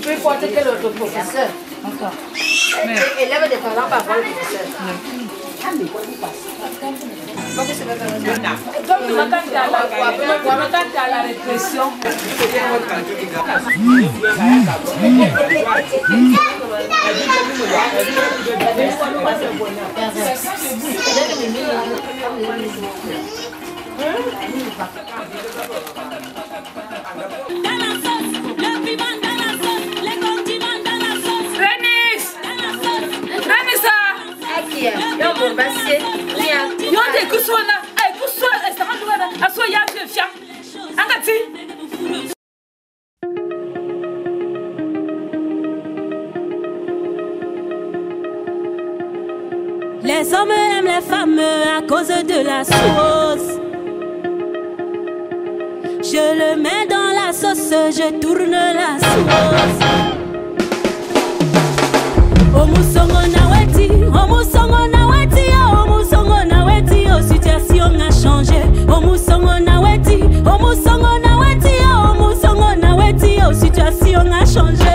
plus forte que l'autre professeur. Encore. Élève des parents par rapport au professeur. Comme tu m'attends à la répression. Les hommes aiment les femmes à cause de la sauce. Je le mets dans la sauce, je tourne la sauce. Omusongo naweti, omusongo naweti, omusongo naweti, oh situation a changé. Omusongo naweti, omusongo naweti, omusongo naweti, oh situation a changé.